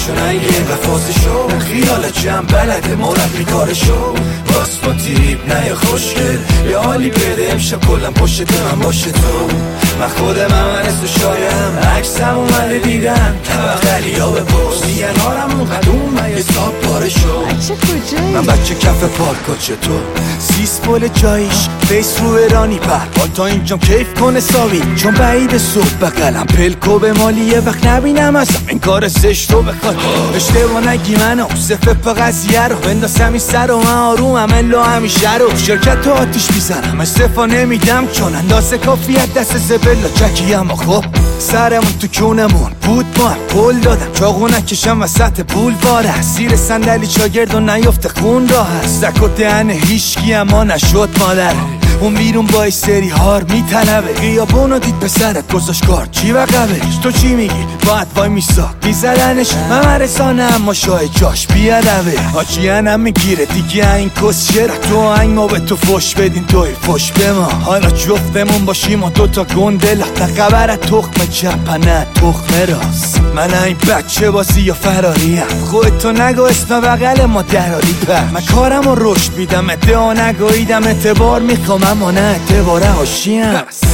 باشو نگه وفاسشو خیالت جمع بلده مربی کارشو باس با تیب نه یا خوشگل یه حالی بده امشب کلم پشت من باشه تو من خودم هم شایم عکسم اومده دیدن طبقلی ها بپرس میگن هارمون قدوم من یه ساب پاره شو بچه کجایی؟ من بچه کف پارکا چطور سیس پول جاییش فیس رو ایرانی پر تا اینجام کیف کنه ساوی چون بعید صبح بقلم پلکو به مالی یه وقت نبینم ازم این کار زشتو بخواد اشتباه نگی منو صفه پا قضیه رو بندازم این سر و من آرومم الا همیشه رو شرکت تو آتیش میزنم استفا نمیدم چون اندازه کافیت دست زبلا چکیم و خب سرمون تو کونمون بود ما هم پول دادم چاقو نکشم وسط پول واره زیر صندلی چاگرد و نیفته خون راه هست زک و دهن هیشگی اما نشد مادر اون بیرون با سری هار میطلبه غیابونو دید پسرت گذاشت کار چی وقبش تو چی میگی باید وای میساک میزدنش من رسانه اما شای جاش بیادبه آجیانم میگیره دیگه این کس شرح تو آهنگ ما به تو فش بدین توی فش به ما حالا جفتمون باشیم و دوتا گندلا تقبرت تخم چپنه تخم راست من این بچه بازی یا فراریم خودتو نگو اسم بغل ما دراری پر من کارم رو رشد بیدم ادعا نگویدم اعتبار میخوام اما نه اعتباره هاشیم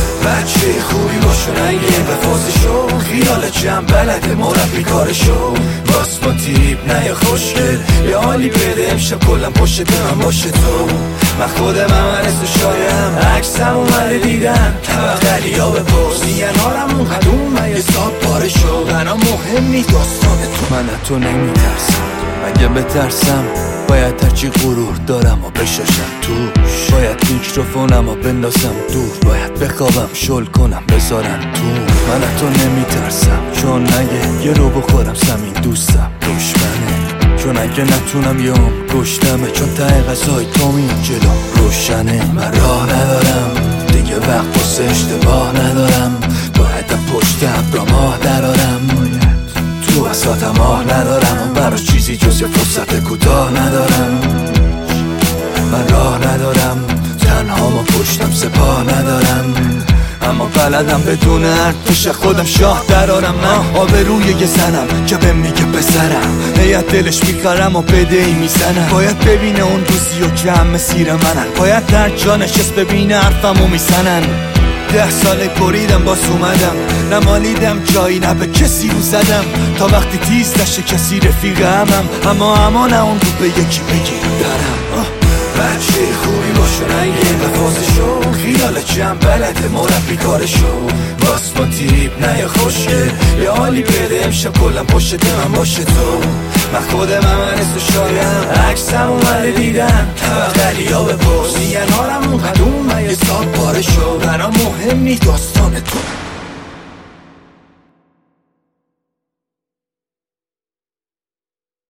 بچه خوبی باشو نگه وفاسشو خیالت جمع بلده مربی کارشو باس با تیب نه یا خوشگل یه حالی بده امشب کلم پشت من باشه تو من خودم هم شایم عکسم اومده دیدن طبقلی ها بپرس میگن هارمون قدوم من یه ساب پاره شو برام مهم نیست داستان تو من تو نمیترسم اگه بترسم باید هرچی غرور دارم و بشاشم توش باید میکروفونم و بندازم دور باید بخوابم شل کنم بذارم تو من تو نمیترسم چون نگه یه رو بخورم سمین دوستم دشمنه چون اگه نتونم یه هم گشتمه چون ته غذای تو میاد جلو روشنه من راه ندارم دیگه وقت واسه اشتباه ندارم باید پشت ابرا ماه درارم تو وسطم آه ندارم برای چیزی جز یه فرصت کوتاه ندارم من راه ندارم تنها ما پشتم سپاه ندارم اما بلدم بدون ارتش خودم شاه درارم من آبروی یه زنم که به میگه پسرم هیت دلش میخرم و بده ای میزنم باید ببینه اون روزی و که هم مسیر منن باید در جا نشست ببینه حرفمو میزنن 10 ساله بریدم باز اومدم نمالیدم جایی نه به کسی رو زدم تا وقتی تیز نشه کسی رفیق همم اما نه اون رو به یکی بگیرم برم بچه خوبی باشو نگه وفاسشو خیالت جمع بلده مربی کارشو باس با تیب نه یا خوشگل یه حالی بده امشب کلم پشت من باشه تو من خودم هم شایم عکسم اومده دیدن طبقلی ها بپرس میگن هارمون قدوم من یه ساب پاره شو برام مهم نیست داستان تو